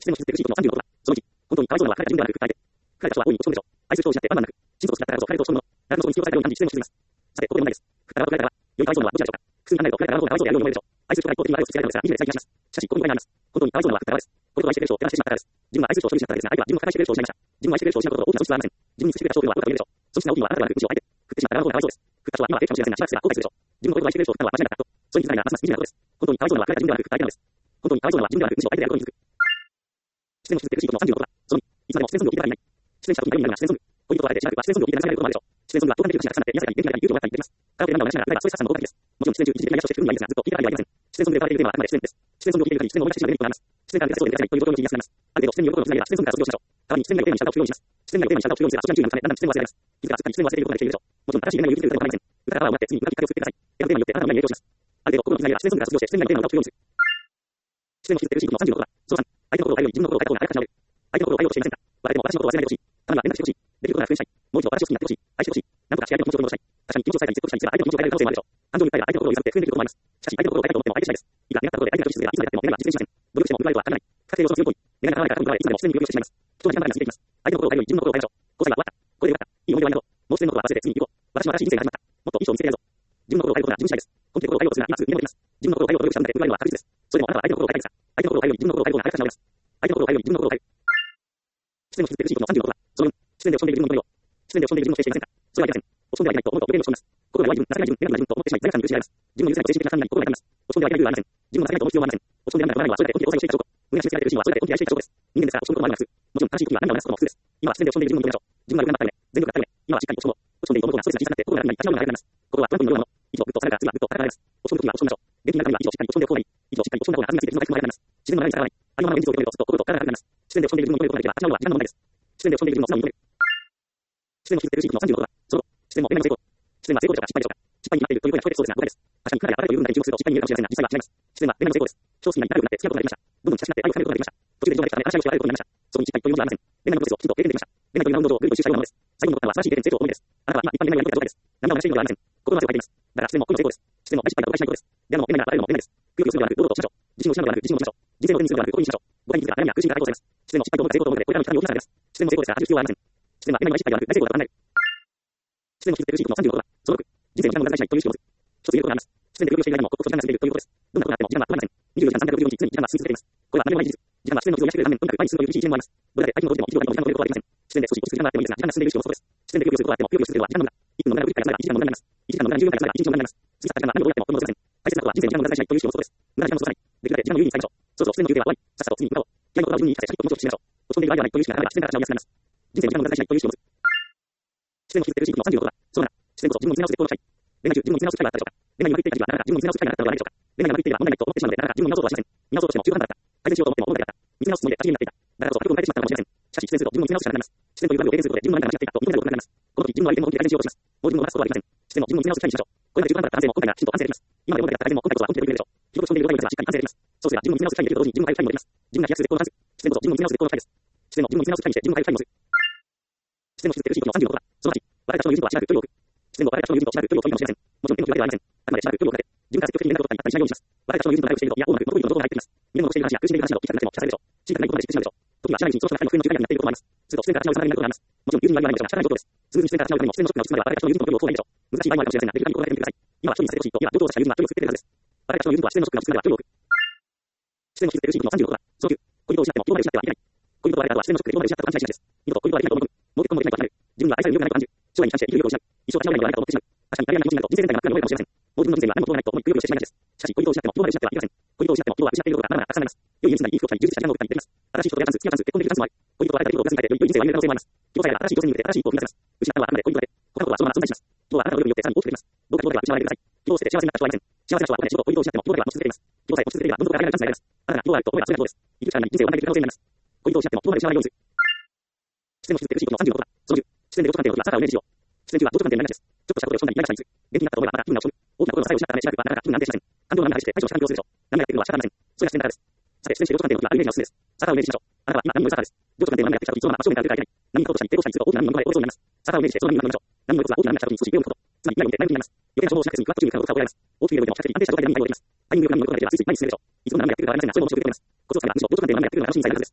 視線を引きつけるシートの30のことだ。その1、本当にかわいそうなのは彼ら自分ではなく、彼で。彼らとは大いに落ち込むでしょう。愛する人を失って万々なく、真実を失ったからこそ彼とそのもの、誰のそに必要されるように感じ視線を引きつけます。さて、ここで問題です。彼らはよりかわいそうなのはどちらでしょうか。複数に考えると彼らの方がかわいそうであるように思えるでしょう。愛する人が一方的に愛を突きつけられるのですが、いずれ最近します。しかし、ここに問題があります。本当にかわいそうなのは彼らです。これを愛してくれる人を手放してしまったからです。自分は愛する人を所有しなかったからですが、相手は自分を破壊してくれる人を失いました。自分を愛してくれる人を失うことほど大きな損失はありません。自分に尽くしてくれた人というのはどうかと言えるでしょう。損失が大きいのはあなたではなく、むしろ相手。振ってしまった側の方がかわいそうです。振った人は今は手かもしれませんが、しばらくすれば後悔するでしょう。自分のことを愛してくれる人を振ったのは間違いなかったと。それに気づかないのはますます惨めなことです。本当にかわいそうなのは彼ら自分ではなく、振った相手なのです。本当にかわいそうなのは自分ではなく、むしろ相手であることに気づく。視線を引きつけるシートの30のことだ。その2、いつまでも視線ソングを聞いてからいない。視線した時になるが視線ソング。恋人と別れてしばらくは視線ソングを聞いてからされることもあるでしょう。視線ソングは共感できる話が重なって、癒されたり、元気が出たり、勇気をもらったりできます。カラオケで涙を流しながら彼らはストレス発散の合格です。もちろん視線中一時的な癒しをしてくるのはいいですが、ずっと聞いてからはいません。視線ソングで歌われているテーマはあくまで視線です。視線ソングを聞いている限り視線を思い出してしまうメリットがあります。視線から出せそうで出せないというところに気がつきます。ある程度視線によることをつなげば視線ソングから卒業しましょう。代わりに視線内のテーマに従うをします。視線内のテーマに従うをするが、そちらに注意が向かない。だんだん視線を忘れます。気づかずに視線を忘れていることができているでしょう。もちろん新しいテーマを言うということはありません。歌からはをもらって次に歌きっかけを作ってください。選ぶテーマによってあなたの未来に影響します。ある程度心につなげば視線ソングから卒業して視線内のテーマを歌うようにする。視線を引きつけるシートの30のことだ。その3、相手のことを変えるより自分のことを変えた方が早く立ち直れる。相手のことを変えようとしていませんか。誰でも私のことを忘れないでほしい。たまには連絡してほしい。できることなら復縁したい。もう一度私を好きになってほしい。愛してほしい。なんとかして相手の気持ちを取り戻したい。確かに気持ちを伝えたり説得したりすれば相手の気持ちを変える可能性もあるでしょう。感情に訴えれば相手の心を揺さぶって復縁できることもあります。しかし相手の心を変えたいと思っても相手次第です。いくら願ったことで相手が拒否するがいつまでやっても願いは実現しません。努力しても報われるとは限らない。不確定要素の強い行為。願いが叶わないから報われいつまでも自然に呼び寄せてしまいます。人に考えが続いていきます。相手の心を変えるより自分の心を変えましょう。交際は終わった。これでよかった。いい思い出はありがとう。もう自然のことは忘れて次に行こう。私の新しい人生が始まった。もっといい人を見つけてやるぞ。自分の心を変えることが自分次第です。本気で心を変えようとするが今すぐ夢もできます。自分の心を変えようと努力したので報われるのは確実です。それでもあなたは相手の心を変えたいですか。相手の心を変えるより自分の心を変える方が早く立ち直ります。相手の心を変えるより自分の心を変える。視線を引きつけるシートの30のことだ。その4、視線で落ち込んでいる自分の胸を。視線で落ち込んでいる自分を否定していませんか。それはありません。落ち込んではいけないと思うと余計に落ち込みます。心が弱い自分、情けない自分、ネガティブな自分と思ってしまい罪悪感に苦しめられます。自分の許せないと精神的な負担になり心が痛みます。落ち込んではいけない理由はありません。自分の情けないと思う必要はありません。落ち込んで涙が止まらないのはそれだけ本気で交際をしていた証拠。胸が締め付けられている自身はそれだけ本気で愛していた証拠です。人間ですから落ち込むこともあるのです。もちろん正しい時には涙を流すことも普通です。今は視線で落ち込んでいる自分の胸を。自分が良くなったよね。全力だったよね。今はしっかり落ち込もう。落ち込んでいると思うのがストレスが小さくなって心が楽になり立ち直るのが早くなります。心は不安定のようなもの。息をぐっと下げたら次はぐっと高くなります。落ち込む時は落ち込みましょう。元気な中には息をしっかり落ち込んでおく方がいい。息をしっかり落ち込んだ方が弾みがついて自分の回復も早くなります。自然の流れに逆らわない。ありのままの現実を受け止めるとずっと心と体が楽になります。視線で落ち込んでいる自分の胸を止めることができれば立ち直るのは時間の問題です。視線で落ち込んでいる自分を素直に認める。視線を引きつけるシートの30のことだ。その視線も恋愛の成功。視線は成功でしょうか失敗でしょうか。失敗に決まっているという声が聞こえてきそうですが誤解です。確かにかなり当たりという文化に注目すると失敗に見えるかもしれませんが実際は違います。視線は恋愛の成功です。超好きになり仲良くなって付き合うことができました。どんどん親しくなって愛を深めることができました。途中で人ができたため話し合いをして会えることになりました。そこに失敗というものはありません。恋愛のプロセスをきちんと経験できました。恋愛というラウンド上をぐるぐる周周したようなものです。最後のことは素晴らしい経験成功と思いです。あなたは今一般恋愛のやり方です。何も話しているのではありません。心の汗をかいています。だから視線も恋の成功です。視線も愛失敗が誤解しないことです。でも恋愛が与えるのも恋愛です。くよくよするのではなく堂々としましょう。自信を失うのではなく自信を持ちましょう。人生を手にするのではなく恋にしましょう。誤解に気づくが悩みや苦しみから解放されます。視線も失敗と思った成功と思うのでこれからの期間に大きな差が出ます。視線も成功ですから恥じる必要はありません。視線は恋愛の失敗ではなく大成功だと考える。視線を引きつけるシートの30のことだ。その6、人生に時間を無駄にしないという思考です。一つ言えることがあります。視線で苦行している間にも刻々と時間が進んでいるということです。どんなことがあっても時間は止まりません。24時間365日常に時間は進み続けています。これは何もない事実。時間は視線の傷を癒してくれるためとにかく前に進むという厳しい一面もあります。どれだけ相手のことでも一秒たりとも時間を止めることはできません。視線で少し落ち着く時間があってもいいですが時間が進んでいる仕事のことです。視線でぐよぐよすることはあってもぐよぐよする程度は時間の無駄。1分の無駄が繰り返されたら1時間の無駄になります。1時間の無駄が10年間が1日の無駄になります。過ぎ去った時間は何をどうやっても取り戻せません。大切なことは人生に時間を無駄にしないという仕事のことです。無駄な時間を過ごさない。できるだけ時間を有意義に使いましょう。そうそう視線の休憩は終わり。さっさと次に向かおう。気合の言葉を自分に言い聞かせ、しっかりと気持ちをしましょう。落ち込んでいる場合ではないという意識があれば視線から立ち直りやすくなります。人生に時間を無駄にしないという仕事です。視線を引きつけるシートの30のことだ。そうだ。視線こそ自分を見つめ直す絶好の機会。恋愛中自分を見つめ直す機会があったでしょうか。恋愛にうまくいっていた時はあなたが自分を見つめ直す機会があったのではないでしょうか。恋愛がうまくいっていれば問題ないと思ってしまうのであなたが自分を見直そうとはしません。見直そうとしても中途半端だった。改善しようと思っても問題だった。見つめ直すつもりで足切りになっていた。だからこそ悪を変えてしまったのかもしれません。しかし、視線すると自分を見つめ直すしかなくなります。視線という波を経験することで自分の何が間違っていたと認めることができます。この時自分の相手の本気で改善しようとします。もう自分を正すことはできません。視線も自分を見つめ直す機会にしましょう。これが中途半端だった反省も今回がきちんと反省できます。今まで問題だった改善も今回こそは本気で取り組めるでしょう。記録している状態のですがしっかり反省できます。そうすれば自分を見つめ直す機会にできると同時に自分が回復機会にもできます。自分が飛躍する絶好のチャンス。視線こそ自分を見つめ直す絶好の機会です。視線も自分を見つめ直す機会にして自分が回復機会にもする。視線を引きつけるシートの30のことだ。その8、別れた人の友人とはしばらく距離を置く。視線も別れた人の友人としばらく距離を取るかもしれません。もちろん手の内ではありません。あくまでしばらく距離を置かれて、自分から積極的に連絡を取ったりしないようにします。別れた人の友人と仲良くしていると、いや、うまく元々の情報が入ってきます。夢の残している話や苦しんでいる話など聞きたくなっても聞かされるでしょう。小さくないことまで知ってしまうでしょう。時は知らないうちにその人が二人の不意の中間になっていることもあります。すると視線から立ち直りつながりになることがあります。もちろん友人がいないので仕方ないことです。すぐに視線から立ち直るためにも視線のショックが落ち着くまでは別れた人の友人との距離を置く方がいいでしょう。難しい場合もあるかもしれませんが、できる限り心がけてみてください。今は一人にさせてほしいと、いや、堂々とした友人は距離を作ってくれるはずです。別れた人の友人とは視線のショックが落ち着くまでは距離を置く。視線を引きつけるシートの30のことだ。その9、恋人を失っても今まで失ってはいけない。恋人と別れた後は視線のショックで今まで失ったことは勘違いしないです。二度と恋人はできないと思い込む。もう結婚もできないと諦める。自分には愛される余裕がないと感じる。将来に関して生きる余裕を失う。一生立ち直れないのではないかと思ってしまう。確かにイタリアな友人になると人生全体が不可能に思えるかもしれません。もう自分の人生には何もどうもないと思いくよくよしてしまいがちです。しかし恋人を失っても今まで失ってはいけません。恋人を失っても今日は失っていることがまだまだたくさんあります。良い家に住んだり、いい服を着たり、充実した時間を送ったりできます。新しい人と出会うチャンス、付き合うチャンス、結婚できるチャンスもあり、恋人と別れたり、いいことを重ねて良い人生を歩める可能性もあります。人さえが新しい女性に向けて新しい一歩を踏み出せます。失ったのはあくまで恋人だけ。他のことはそのまま存在します。人はあなたの努力によってさらに大きくできます。どうか人では失わないでください。人を捨てて幸せになった人はありません。幸せな人はあくまで仕事、恋人を失っても人では持ち続けています。人さえ持ち続ければどんどん上がるチャンスがあります。あなたが人をあると思えばそれがそうです。生きる力に人生を学んでいく可能性になります。恋人を失っても人まで失わないようにする。視線を引きつけるシートの30のことだ。その10、視線で同調関係の時はあなたをイメージしよう。視線中は同調関係になりがちです。ちょっとしたことで落ち込んだりイライラしたりする。元気になったと思えばまた気分が落ち込む。大きなことの支えを失ったためしばらくはなかなか気分が安定しません。感情が涙して対処した環境をするでしょう。涙が出るのは仕方ありません。それが自然なからです。さて、視線して同調関係の時はイメージの進です。サタをイメージしましょう。あなたは今何をさからです。同調関係の波がやってきた時、そのまま真正面から出てはいけない。波に行こうとしたり、抵抗したりすると大きな波に飲まれ折れそうになります。サタをイメージしてその波に乗りましょう。波の一つは大きな波が来た時に少し上を向くこと。つまり未来を見て前向きになります。余計な情報をしなくて済み、ふわっと準備から動作を行います。大きい上でも比較的安定した状態で波に対応できます。タイミングよく波に乗ることができればついつい前に進めるでしょう。いつもの波がやってくるかわかりませんが、それも面白くできます。コツをつかめばむしろ同調関係の波がやってくるのが楽しみにさえなるはずです。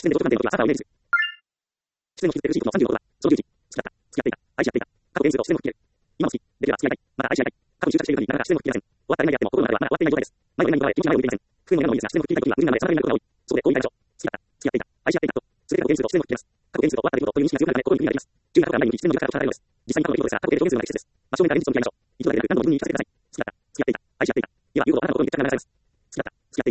視線で上官点の時は朝からをイメージする。視線の引き続けるシートの36は、その10時、付き合った、付き合っていた、愛し合っていた、過去円数と視線の引き入れる。今も好き、できれば付き合いたい、また愛し合いたい。過去に執着しているのになかなか視線の引き入れません。終わったら今やっても心の中ではまだ終わっていない状態です。前を見ないと気持ちが前を向いていません。不運のようなのもいいですが、視線の引き入れた時には無理なのでその辺になることが多い。そこでこう言いたいでしょう。付き合った、付き合っていた、愛し合っていたと、すべて過去円数と視線の引き入れます。過去円数と終わった出来事という認識が強くなるため心に不意になります。注意が過去がないように視線の軸から捉えるのです。実際に過去の出来事ですが、過去形状元数が適切です。真正面から現実を見てみましょう。一度だけでなく何度も自分に言い聞かせてください。付き合った、付き合っていた、愛し合っていた。では、言うことをあなたの心に言って聞かせてください。付き合った、付き合っていた、愛し合っていたと過去形式で視線の引き入れ。視線の引き続けるシートの36は、その10に、出会ってよかった、付き合ってよかった、愛し合ってよかったと、過去形式で視線の引き入れる。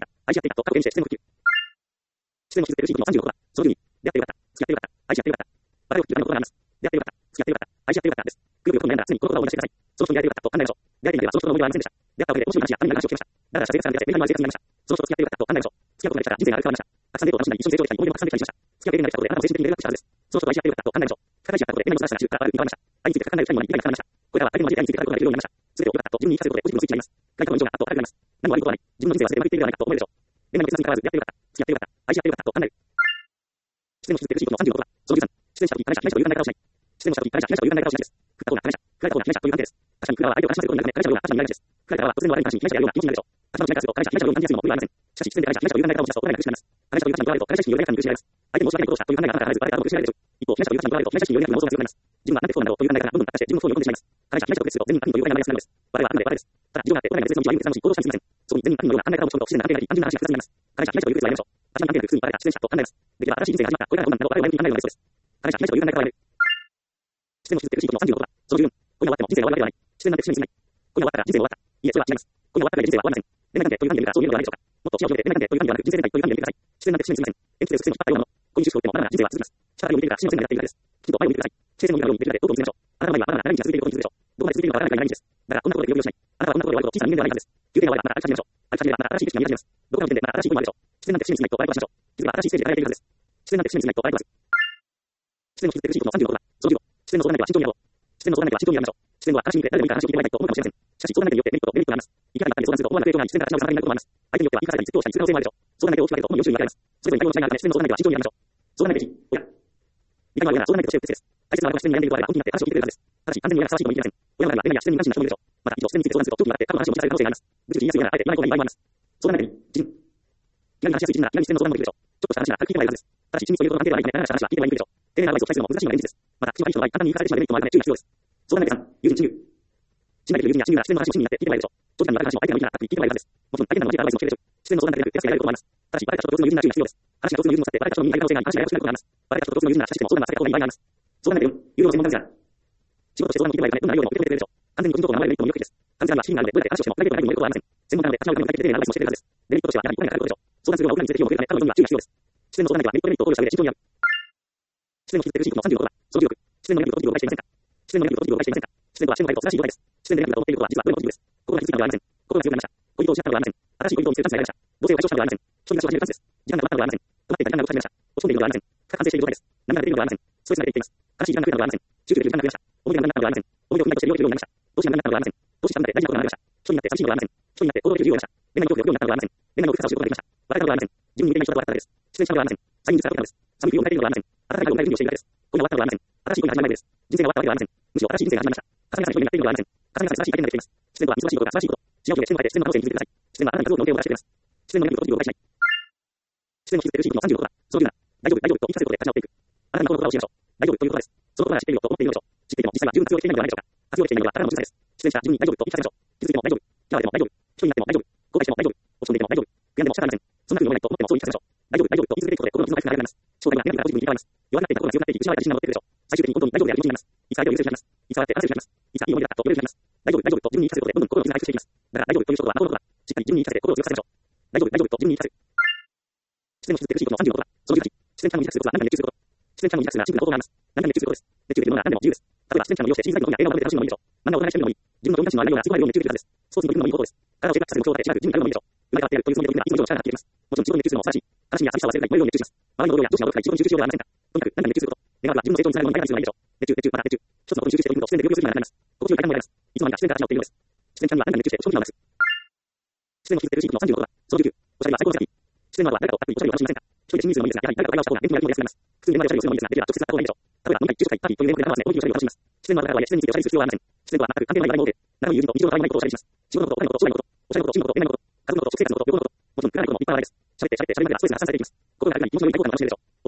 バラを引き合うことがあります。出会ってよかった、付き合ってよかった、愛し合ってよかったです。くよくよと悩んだら常にこの言葉を思い出してください。その人に出会えてよかったと考えましょう。出会えてみればその人の思い出はありませんでした。出会ったおかげで面白い話やためになる話を聞けました。だから謝罪さんが出会ってメリハリのある生活になりました。その人と付き合ってよかったと考えましょう。付き合うことができたら人生が変わりました。たくさんデートを楽しんだり、一緒に成長したり、思い出もたくさんできたりしました。付き合うべるようになったことであなたも精神的にレベルアップしたはずです。その人と愛し合ってよかったと考えましょう。高橋やったことで変なことがしたら中から悪く変わりました。愛について考える際には理解が深まりました。これからは相手の交え愛について語ることができるようになりました。すべてをよかったと自分に言い聞かせることでポジティブのスイッチになります。外国の印象があっと明るくなります。何も悪いことはない。自分の人生はすべてうまくいっているではないかと思えるでしょう。で何も手差しに変わらず出会ってよかった、付き合ってよかった、愛し合ってよかったと考える。視線の引き続けるシートの36は、その13、視線した時、話したという考え方をしない。視線のした時、話したという考え方をしないです。振った方が話した、振られた方が話したという関係です。確かに振らは相手を話させることになるため、話したような話になりがちです。振られたは突然の悪い話に話したような気持ちになるでしょう。頭のしないからすると話した話したように感じやすいのも無理はありません。しかし、視線で話した話したという考え方をしますと、お互いが苦しくなります。話したという話に取られると、話した意識により悩み苦しめられます。相手に申し訳ないことをしたという考えが頭から離れず、バレた後も苦しめられるでしょう。一方、話したという話に取られると、話した意識により悩み妄想が強くなります。自分はなんでそうなんだろうという考えがどんどん悪化して自分をそうに追い込んでしまいます。話した話したことですると、全人他人の了解が生まれやすくなるのです。バレはあくまでバレです。ただ、自分があって、お互いが別の道を歩む別なのし、行動したりすみません。そこに全人他人のような考え方を持ち込むと、自然な関係がなく、単純な話が複雑になります。話した話したという説はやめましょう。私は関係なく普通にバレた、自然したと考えます。できれば新しい人生が始まった、これからどうなるんだろう、あれを前向きに考えるのがベストです。話した話したという考え方をやめる。視線の引き続けるシートの36は、その14、今夜終わっても人生が終わるわけではない。視線なんて視線に過ぎない。今夜終わったら人生が終わった。いえ、それは違います。今夜終わったら人生は終わりません。恋愛関係という関係がそういうのではないでしょうか。もっと視野を広げて、恋愛関係という関係ではなく、人生全体という関係を見てください。視線なんて視線に過ぎません。鉛筆で線を引っ張ったようなもの。こういう趣旨を言ってもまだまだ人生は続きます。力を向いているから、死の線がやっているからです。きちんと前を見てください。視線の向いたように見てください。どうぞ見てみましょう。あなたの前はまだまだ長い道が続いていることに気づくでしょう。どこまで続いているのかわからないくらい長い道です。だからこんなことで病気をしない。あなたはこんなことで終わると小さな人間ではないはずです。有点が終わればまた歩き始めましょう。歩き始めればまた新しい景色が見え始めます。どこかの点でまた新しいこともあるでしょう。視線なんて視線に過ぎないとバイトしましょう。気づけば新しいステージで輝いているはずです。視線なんて視線に過ぎないとバイトします。視線の引き続けるシートの36は、その15、視線の相談相手は慎重にやろう。視線の相談相手は慎重にやりましょう。視線は話に向け誰でもいいから話を聞いてもらいたいと思うかもしれません。しかし相談相手によってメリットとデメリットがあります。いかがなったり相談すると思わぬ影響があり、視線から話の影響があります。相手によっては言い方に説教したり通常性もあるでしょう。相談相手を大きく分けると主に4種類に分かれます。それぞれに対応の違いがあるため、視線の相談相手は慎重にやりましょう。相談相手1、親。理解のあるような相談相手として不適切です。大切なあなたが視線に悩んでいる場合は本気になって話を聞いてくれるはずです。ただし、完全に親がふさわしいとも言い切れません。親の中には恋愛や視線に関心がない人もいるでしょう。また、以上、視線について相談すると、長期になって過去の話を聞かされる可能性があります。ぐちぐち言いやすいような、あえて言わない方がいい場合もあります。相談相手に、自分。気が話しやすい人なら、気に視線の相談もできるでしょう。ちょっとした話なら軽く聞いてもらえるはずです。ただし、親密というと関係がないため、長い話は聞いてもらいにくいでしょう。丁寧なアドバイスを期待するのも難しいのが現実です。また、口の相手の場合、簡単に言い換えてしまうデメリットもあるため注意が必要です。相談相手3、友人親友。信頼できる友人や親友なら視線の話を親身になって聞いてもらえるでしょう。長時間にわたる話も相手が向いてなかった時聞いてもらえるはずです。もちろん、相手などのアドバイスも聞けるでしょう。視線の相談だけでなく、手助けられることもあります。ただし、バレた人と共通の友人なら注意が必要です。話が共通の友人を去って、バレた人の身に入る可能性があり、話がややこしくなることがあります。バレた人と共通の友人なら親しくても相談が避けた方がいい場合があります。相談相手4、有料の専門家ですが、仕事として相談を聞いてもらえるため、どんな内容でも受け止めてくれるでしょう。完全に個人情報が守られるメリットも魅力的です。完全には資金があるので、どれだけ話をしても、プライベートな内容に乗ることはありません。専門家なので、立場を解決で丁寧なアドバイスもしてくれるはずです。デメリットとしては、やはりお金がかかることでしょう。相談するのはお金について費用をかけるため、他の人には注意が必要です。視線の相談では、メリットデメリットを考慮した上で慎重にやる。視線の引き続けるシートの36は、その16、視線の悩みをポジティブをしていませんか。視線の悩みをポジティブをしていませんか。視線とは視線の態度と正しい状態です。視線で悩みが思っていることは、実はどれもポジティブです。心が傷ついたのではありません。心が強くなりました。恋人を失ったのではありません。新しい恋人を見つけるチャンスがありました。同性を解消したのではありません。一人暮らしを始めるチャンスです。時間が止まったのではありません。止まっていた時間が動き始めました。落ち込んでいるのではありません。完成している状態です。涙が出ているのではありません。ストレスが出ています。悲しい時間が増えたのではありません。集中できる時間が増えました。思い出がなくなったのではありません。思い出を踏みとして利用できるようになりました。どうしなくなったのではありません。どうしたんだって大事なことがありました。一人になって寂しいのではありません。一人になって行動できるようになりました。恋愛に興味を持つようになったのではありません。恋愛の深さを知ることができました。笑えたのではありません。自分に似ていない人と笑ったからです。失恋したのではありません。催眠術が解けたのです。寒い冬を迎えているのではありません。暖かい春を迎える準備をしているからです。今夜終わったのではありません。新しい恋が始まる前です。人生が終わったわけではありません。むしろ新しい人生が始まりました。重ね重ねになっているのではありません。重ね重ね新しい体験ができています。視線とは忙しいことが新しいこと。視野を広げ視線を変えて視線の可能性に気づいてください。視線はあなたに数多くの恩恵をもたらしてくれます。視線の悩みをポジティブを解しない。視線の引き続けるシートの36は、その17、大丈夫、大丈夫と言い聞かせることで立ち直っていく。あなたの心の言葉を教えましょう。大丈夫という言葉です。その言葉は知っているよと思っているでしょう。知っていても実際は十分活用できていないのではないでしょうか。活用できていないのはただの小さです。失恋した自分に大丈夫と言い聞かせましょう。傷ついても大丈夫。嫌われても大丈夫。一人になっても大丈夫。後悔しても大丈夫。落ち込んでいても大丈夫。悔やんでも仕方ありません。そんな風に思えないと思ってもそう言い聞かせましょう。大丈夫、大丈夫と言い続けることで心の傷が深くなります。将来がネガティブなポジティブに変わります。弱くなっていた心が強くなっていき、失われた自信が戻ってくるでしょう。最終的に本当に大丈夫である気持ちになります。いつ相手を許せるようになります。いつ笑って話せるようになります。いついい思い出だったと言えるようになります。大丈夫、大丈夫と自分に言い聞かせることでどんどん心の傷が回復していきます。だから大丈夫ということは魔法のことだ。しっかり自分に言い聞かせて心を強くさせましょう。大丈夫、大丈夫と自分に言い聞かせる。視線の引き続けるシートの36は、その18、視線ちゃんのに熱することは何かに熱中すること。視線ちゃんのに熱するのはシンプルなことがあります。何かに熱中することです。熱中できるのなら何でも自由です。例えば視線ちゃんの利用して小さいのにや映画を見て楽しむのもいいでしょう。漫画をお話ししてみるのもいい。自分の友達の内容がすごい量に熱中できるはずです。スポーツに取り組むのもいい方法です。体をシェイプアップさせる目標を立てて自分になるのもいいでしょう。生まれ変わっているというつもりでいつも以上力が発揮できます。もちろん自分に熱中するのも素晴らしい。悲しみや寂しさを忘れないように熱中します。周りの労働や上司の労働が一番に集中しようではありませんか。とにかく何かに熱中すること。願わくは自分の成長につながるものに変える必要がないでしょう。熱中、熱中、また熱中。一つのことに集中して取り組むと視線で秒秒数になります。心地よい体験も得られます。いつの間にか視線から始まっているのです。視線ちゃんには何かに熱中しておしまいです。視線の引き続けるシートの36は、その19、おしゃれは最高のセラピー。視線の後は誰かをたっぷりおしゃれを楽しみませんか。一人で親身にするのもいいですが、やはり誰かと会話した方が勉強になりやすくなります。普通に今までおしゃれをするのもいいですが、できれば直接会った方がいいでしょう。例えば飲み会、昼食会、パーティーというイベントで仲間を集め、こういうおしゃれを楽しみます。視線の後からはいえ、視線についておしゃれする必要はありません。視線とは全く関係のない話題の多くて、仲のいい友人と日常のたわいないことをおしゃれにします。仕事のこと、お金のこと、将来のこと、おしゃれのこと、趣味のこと、恋愛のこと、家族のこと、食生活のこと、旅行のこと、もちろん暗いこともいっぱいあるです。喋って喋って喋りながらストレスが発散されていきます。心が楽に気持ちのいいことを楽しめるでしょう。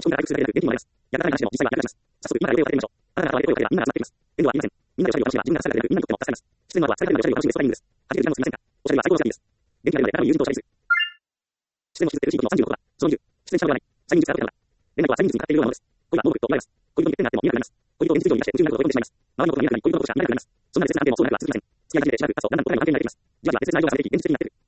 ち込んだら、複数が出る、現金もあります。やがて話しても、実際はあります。早速、今から声をかけてみましょう。あなたは声をかければ、みんなが集まってきます。エンドは言いません。みんなでおしゃべりを楽しめば、自分がおしゃべりが出る、みんなにとっても助かります。出演の後は、疲れるのでおしゃべりを楽しむストレーニングです。初めて時間もすみませんか。おしゃべりは最高の作品です。元気が出るので、あなたの友人とおしゃべりする。出演を続けるシートの36は、その10、出演者は言わない。催眠術が解けたのだ。連絡は催眠術にかかっているようなものです。恋は盲目と言われます。恋人に欠点があっても見えなくなります。恋人を現実上に出して宇宙になることを読んでしまいます。周りのことが見えなくなり、恋人のことしか見えなくなります。そんな別々な相手もそうなるので、しばらくは続きません。付き合い始めてしばらく、あと何年も来ない関係になっていきます。じわじわ別々な相手が関係になっていきます。そんな時、今まで見なかった恋人の欠点が見えてくるようになります。以上、そう今度は今まで見なかった恋人の欠点が見えてくるようになります。今度は今まで見なかった恋人の欠点が見えてくるようになります。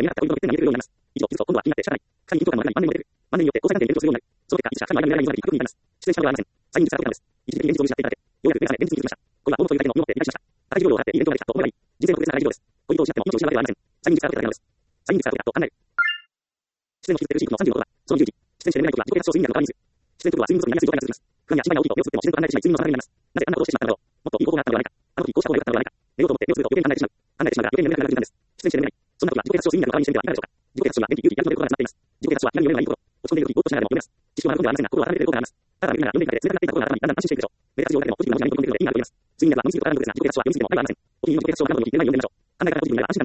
以上、続きを今度は何年も出てくる。万年によって交際関係に連動するようになる。その結果、いつしか彼の間に確認になります。出演者は言われません。催眠術が解けたのです。一時的に現実を失っていただけ、ようやく目覚め、現実に気づきました。恋は大元というだけの身をもって理解しました。赤字料を払ってイベントができたと思えばいい。人生の特別な大事業です。恋人を失っても命を失うわけではありません。催眠術が解けただけなのです。催眠術が解けたと考える。出演を続けるシートの36は、その10時、出演者で眠れない時は自己啓発書を睡眠薬の代わりにする。出演とは睡眠不足になりやすい状態が続きます。不安や心配が大きいと目をつぶっても自然と考えてしまい、睡眠の妨げになります。なぜあんなことをしてしまったのだろう。もっといい方法があったのではないか。あの時こうした方が良かったのではないか。寝ようと思って目をつぶると余計に考えてしまう。考えてしまうが余計に眠れなくなる瞬間です。出演者で眠れない。そんな時は自己啓発書を睡眠薬の代わりにしてみてはいかがでしょうか。自己啓発書は元気、勇気、やる気の出ることが詰まっています。自己啓発書は何よりもいいこと。落ち込んでいる時、ぼーっとしながらも読めます。知識を学ぶのではありませんが、心を温めてくれることがあります。ただ見るなら読んでいたで冷たくなっていた心が頭にだんだん安心していくでしょう。目立つ情報だけでもポジティブな文字が読み込んでいるので意味があると思います。睡眠薬は飲みすぎることがあるのですが、自己啓発書は読みすぎても害はありません。ポジティブになる話がなくても夢が読めましょう。考え方がポジティブになれば安心感が出てきて自然な夢がよくなってきます。自己啓発書は睡眠薬の代わりになります。眠った時きっと体に夢を見ることができるでしょう。出演者で眠れない時は自己啓発書を睡眠薬の代わりにする。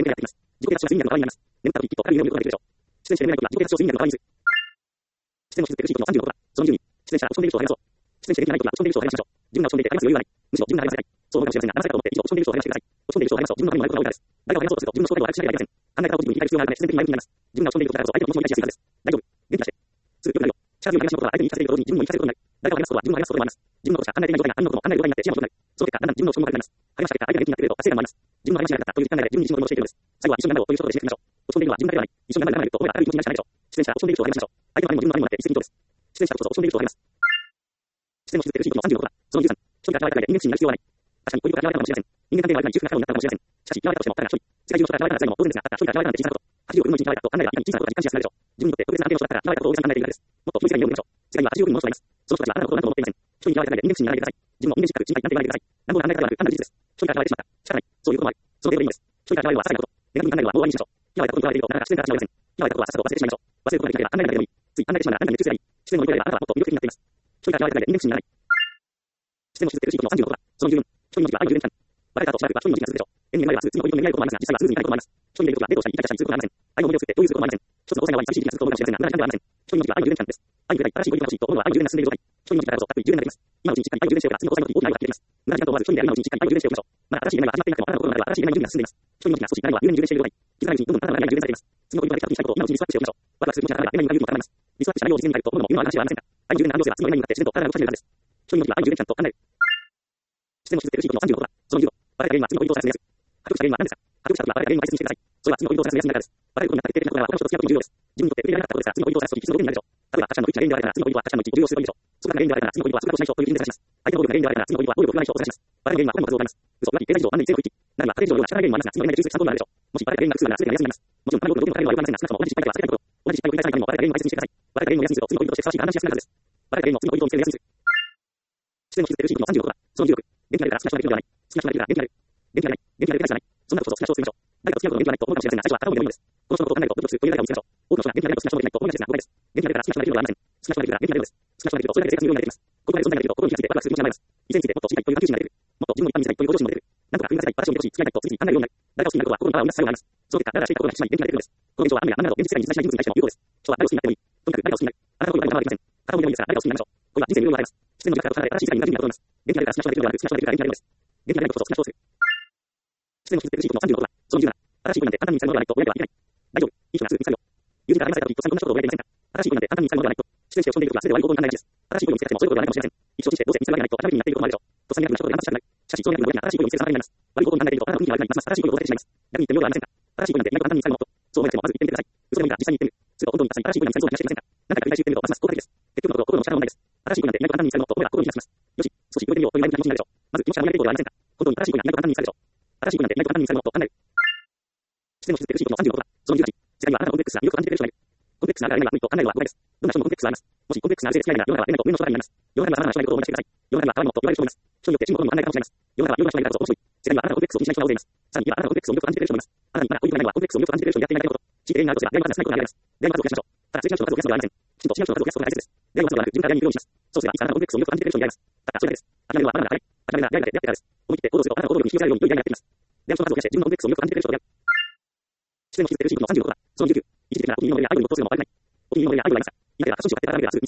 出演を続けるシートの36は、その12、出演者が落ち込んでいる人を励まそう。出演者できない時は落ち込んでいる人を励ましましょう。自分が落ち込んでいて励ます余裕はない。むしろ自分が励ませない。そう思うかもしれませんが、騙されたと思って以上落ち込んでいる人を励ましてください。落ち込んでいる人を励ますと自分のためにも悪いことが多いからです。誰かを励まそうとすると自分の正体を悪くしなければいけません。考え方をポジティブに理解する必要があるため自然的に前向きになります。自分が落ち込んでいることだからこそ相手の気持ちも理解しやすいはずです。大丈夫。元気出して。すぐ良くなるよ。力強い励ましのことは相手に言い聞かせていると同時に自分も言い聞かせることになる。誰かを励ますことは自分を励ますことでもあります。自分のことしか考えていない状態が他人のことも考える状態になって視野も広くなる。その結果、だんだん自分の落ち込みも軽くなります。励ましてあげた相手が元気になってくれると達成感もあります。自分の励ましなかったという考えで自分に自信を取り戻していくのです。最後は一緒に頑張ろうということで締めくくりましょう。落ち込んでいるのは自分だけではない。一緒に頑張れと思えば明るい気持ちになるしかないでしょう。出演者は落ち込んでいる人を励ましましょう。相手のためにも自分のためにもなって一石二鳥です。出演者こそ落ち込んでいる人を励ます。出演を続けるシートの36は、その13、一人が嫌われただけで人間不信になる必要はない。確かに恋人が嫌われたかもしれません。人間関係の相手に中途半端な自負が可能になったかもしれません。しかし、嫌われたとしても、ただ一人。世界中の人が嫌われたら最後も当然ですが、ただ一人が嫌われたなんて小さなこと。80億分の1に嫌われたと考えれば、今に小さなことが実感しやすくなるでしょう。自分にとって特別な関係の人だったら、嫌われたことを大げさに考えているからです。もっと気持ちがいい目を見ましょう。世界には80億人もの人がいます。その人たちはあなたのことを何とも思っていません。一人に嫌われただけで人間不信にならないでください。自分も人間失格、人格なんて言わないでください。乱暴な考え方ではなく、単なる事実です。一人が嫌われてしまった。仕方ない。そういうこともある。その程度でいいんです。一人が嫌われるのは些細なこと。ネガティブに考えるのは大割りにしましょう。嫌われたことに嫌われていると、なかなか自然から始まりません。嫌われたことはさっさと忘れてしまいましょう。忘れることができなければ考えるだけでもいい。つい考えてしまうが何か熱中すればいい。自然を乗り越えればあなたはもっと魅力的になっています。一人が嫌われただけで人間不信にならない。自然を続けるシートの36は、その12、一人の時は愛の充電期間。別れた後しばらくは一人の時が続くでしょう。縁になればすぐ次の恋人に巡り合うこともありますが、実際はすぐにいないこともあります。一人でいる時はデートをしたり、イチャイチャしたりすることがありません。愛の思いを作ってどういうすることもありません。一つの交際が終わり寂しい時が続くと思うかもしれませんが、無駄な時間ではありません。一人の時は愛の充電期間です。愛に触れたい、新しい恋人が欲しいと思うのは愛の充電が進んでいる状態。一人の時だからこそ、たっぷり充電ができます。今のうちにしっかり愛を充電しておけば、次の交際の時大きな愛が消えます。無駄な時間と思わず、一人である今のうちにしっかり愛を充電しておきましょう。まだ新しい恋愛は始まっていなくても、あなたの心の中では新しい恋愛の準備が進んでいます。一人の時が少し長いのは充電に充電している状態。気づかないうちにどんどんあなたの愛が充電されています。次の恋人ができた時にしたいことを今のうちにリストアップしておきましょう。ワクワクする気持ちが高まれば恋愛に向かう勇気も高まります。リストアップした内容を事前に書くと思うのも夢のある話ではありませんが、愛の充電が完了すれば次の恋愛に向かって自然と体が動かし始めるからです。一人の時は愛の充電期間と考える。視点を続けるシートの36は、その15、別れた原因は次の恋人を探す目安。獲得した原因は何ですか。獲得した時は別れた原因を大切にしてください。それは次の恋人を探す目安になるからです。別れることになった決定的なことは他の人と付き合うことに重要です。自分にとって不利でなかったことですが、次の恋人を探すとき傷の原因になるでしょう。例えば、他者の無理な原因であれば、次の恋人は他者のうちを重要するべきでしょう。そこが原因であれば、次の恋人は少なくとしない人という基準で探します。相手の暴力が原因であれば、次の恋人は暴力を振るわない人を探します。別れる原因は他の活動を考えます。嘘、浮気、経済事情、万年一斉の不一致。ならば、家庭事情のような社会原因もありますが、次の恋愛で抽出参考になるでしょう。もし別れた原因が複数なら全てが安になります。もちろん、他の多くの動機の彼らはよくありませんが、少なくとも同じ失敗だけは避けたいこと。同じ失敗を繰り返さないためにも、別れた原因を大切にしてください。別れた原因を安にすると、次の恋人としてふさわしいと判断しやすくなるはずです。別れた原因を次の恋人を見つける安にする。視点を続けるシートの36は、その16、元気が出るから好きな人ができるのではない。好きな人ができるから元気が出る。元気が出ない。元気が出るだけじゃない。そんなことこそ好きな人を作りましょう。誰かと付き合うことが元気がないと思うかもしれませんが、最初は片思いでもいいのです。この人のことを考えるとドキドキするという誰かを見つけるのです。この人のことを見つけるという誰かを見つけるのではありません。元気が出るから好きな人ができるのではありません。好きな人ができるのです。好きな人ができるとそれだけ生活に余裕が出てきます。ここまで存在ができると心に気がついてワクワクする気持ちが生まれます。以前についてもっと知りたいという感情が出てきます。ここまで存在ができると以前についてもっと知りたいという感情が出てくる。もっと自分の一般に見せたいという向上心も出てくる。なんとか組み合わせたい、私を見てほしい、付き合いたいと次々考えるようになる。誰かを好きになることは心の中を生み出す作用があります。その結果、誰かしていたことが一番元気が出てくるんです。この現象は雨や雨など現実世界に存在しない人物に対しても有効です。人は誰を好きになってもいい。とにかく誰かを好きになる。あなたの恋は今はできません。片思いでもいいですが、誰かを好きになりましょう。これは人生に有用があります。自然の逆から離れ新しい世界に馴染みになると思います。元気が出るから好きな人ができるのではなく、好きな人ができるから元気が出るのです。元気が出ることこそ好きな人をする。自然を続けるシートの36は、その17、新しい恋なんて簡単に見つかるものではないと親では言えない。大丈夫。いい人がすぐ見つかるよ。友人から騙された時、とっさにこんなことを覚えていませんか。新しい恋なんて簡単に見つかるものではないと。出演して落ち込んでいる時は全て悪い行動に考えないです。新しい恋を見つけたくてもそういうことではないかもしれません。一生してどうせ見つかるわけないと頭になっていることもあるでしょう。とっさに役になったことで反発したくなる。しかし、その役に新しい恋を見つける様になります。悪い行動に考えているとあなたの運気が悪くなり、ますます新しい恋を覚えてしまいます。逆に言ってみようではありませんか。新しい恋なんて意外と簡単に見つかるものと。そう思いてもまず言ってみてください。嘘でもいいから実際に言ってみる。すぐ本当に新しい恋が見つかりそうな気がしていませんか。何回か繰り返し言ってみるとますます効果的です。結局のところ心の力の問題です。新しい恋なんて意外と簡単に見つかるものと思えば心に気がつきます。よし、少し動いてみようという前向きな気持ちになるでしょう。まず気持ちが磨いていることではありませんか。本当に新しい恋が意外と簡単に見つかるでしょう。新しい恋なんて意外と簡単に見つかるものと考える。視点を続けるシートの36は、その18、世界にはあなたのコンプレックスが魅力を感じている人がいる。コンプレックスがあるがいないは無理と考えるのは誤解です。どんな人もコンプレックスがあります。もしコンプレックスがあるせいで付き合いがない世の中は夢と夢の将来になります。世の中には様々な人がいることを思い出してください。世の中には川にもっと言われる人もいます。人によって進歩の考え方も違います。世の中には世の中の人がいるからこそ面白い。世界にはあなたのコンプレックスを気にしない人が大勢います。さらに今あなたのコンプレックスを魅力を感じている人もいます。あなたにまだ恋人がいないのはコンプレックスを魅力を感じている人にやっていないだけのこと。地域で原因があるとすれば、電話数が少ないことがあります。電話数を増やしましょう。ただ、数字の人の数を増やすのではありません。きちんと市の人の数を増やすことが大切です。電話数はなく、自分からやりに行くようにします。そうすれば、いつあなたのコンプレックスを魅力を感じている人に出会います。ただ、それだけです。諦めるのはまだまだ早い。諦めるな、やりだけでやってからです。思い切って行動すると、あなたの行動力に引き寄せられるように良い出会いがやってきます。電話の数を増やして、自分のコンプレックスを魅力を感じている人と出会う。視点を続けるシートの36は、その19、一時的なお気に入りのモデルやアイドルに没頭するのも悪くない。お気に入りのモデルやアイドルがいますが、今ではファッション誌を買ってから見ればすぐ見つかるでしょう。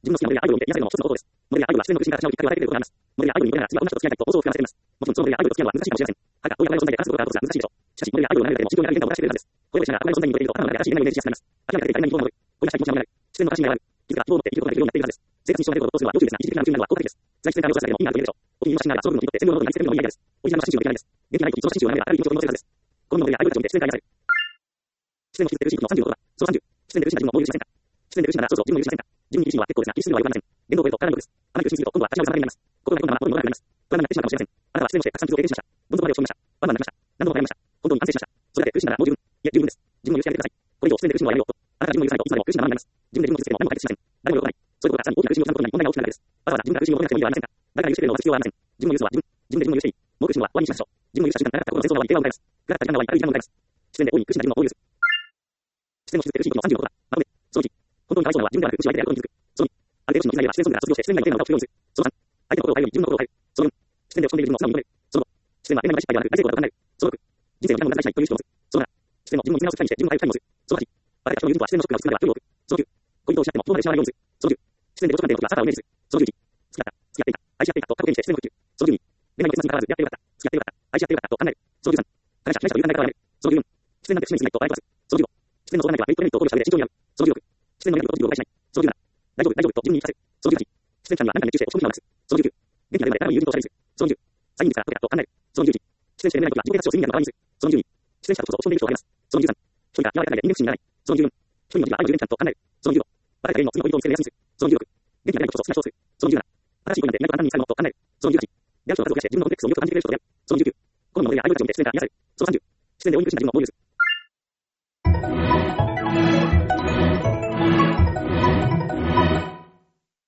自分の好きなモデルやアイドルを見て癒されるのも一つの方法です。モデルやアイドルは自然の苦しみから私を生き返を与えてくれることがあります。モデルやアイドルに似たら次は女の人と付き合いたいと想像を膨らませています。もちろんそのモデルやアイドルと付き合うのは難しいかもしれません。はが、どういう我々の存在で関することがあるとすら難しいでしょう。しかし、モデルやアイドルを離れても自分にある変化を出してくれるはずです。これをしながら我々の存在に向けていると頭の中で新しい夢をイメージしやすくなります。諦めていた夢に希望を持る。恋がしたい気持ちが生まれる。自然の形に現れる。気づか希望を持って生きることができるようになっているはずです。生活に支障が出ることをどうするのは要注意ですが、一時的な夢中になるのは効果的です。在自然からの要素だけでも意味があると言えるでしょう。お気に入りの写真があればその部分を切って専門のものになりつけるのもいいアイデアです。オリジナルの写真集もできないです。元気がない時その写真集を眺めれば明るい気持ちを取り戻せるはずです。このモデルやアイドルたちを見て自然が癒される。自然を傷つける地域の35度は、その30、自然で苦しんだ自分をもう許しませんか。自然で苦しんだらどうぞ自分を許しませんか。自分に厳しいのは結構ですが、必須では言われません。言動を超えると体のです。あまり苦しみすると今度は立ち直るのが大変になります。心が今度は戻らなくなります。不安になってしまうかもしれません。あなたは自然をしてたくさん傷を経験しました。どん底まで落ち込みました。バナナになりました。何度も悩みました。本当に安静しました。それだけ苦しんだらもう十分。いえ、十分です。自分を許してあげてください。これ以上自然で苦しむのはやめようと。あなたが自分を許さないといつまでも苦しんだままになります。自分で自分を傷つけても何も解決しません。誰も喜ばない。そういうことがさらに大きな苦しみをつなぐことになり問題が大きくなるです。わざわざ自分が苦しみを起こさなくてもいいではありませんか。誰かが許してくれるのを待つ必要はありません。自分を許すのは自分で自分を許していい。もう苦しむのは終わりにしましょう。自分を許した瞬間、なかった心の戦争が終わり、平和を迎えます。なかった時間が終わり、明るい時間を迎えます。自然で大いに苦しんだ自分をもう許す。自然を傷つける苦しいことの30のことだ。まとめ。その1、本当にかわいそうなのは自分ではなく苦しむ相手であることに気づく。その2、ある程度の絆では自然存在から卒業して自然が予定なのを聞くようにする。その3、相手の心を変えるように自分の心を変える。その4、自然で落ち込んでいる自分を素直に認める。その5、自然は恋愛の失敗ではなく大成功だと考える。その6、人生を何も無駄にしないという主張をする。その7、自然も自分の絆をするにして自分を変える二人もする。その8、私が人の友人とは自然のショックが薄くなれば距離を置く。その9、恋人を失っても遠まで失わないようにする。その10、自然で落ち込んでいる時は朝をイメージする。その11、付き合った、付き合っていた、愛し合っていたと過去形にして自然の呼吸。その12、恋愛の別に関わらずやってよかった、付き合ってよかった、愛し合ってよかったと考える。その13、感謝、感謝という考え方をやめる。その14、自然なんて常にしないと相手はする。その15、自然の相談だけはメリットを考慮した上で慎重にやる。その16、自然のネガティブを理解しない。その17、大丈夫、大丈夫と自分に言い聞かせる。その18、自然さんには何かに熱中して落ち込みをなくす。その19、元気な夢まで誰も友人とおしゃべりする。その20、最近見つから解けたと考える。その21、自然して眠れない時は自己啓発を睡眠薬の代わりにする。その22、自然したとこそ落ち込んでいる人があります。その23、一人が柔らかくないで人間不信にならない。その24、一人の時は愛を充電ちゃんと考える。その25、誰かがの次のポイントを見つける休みする。その26、元気な恋こそ好きな人をする。その27、新しい恋なんて意外と簡単にされるのと考える。その28、出会う人を数を増やして自分のコンプレックスを魅力と感じてくれる人と出会う。その29、好みのモデルやアイドルたちを見て自然から癒される。その30、自然で大いに苦しんだ自分をもう許す。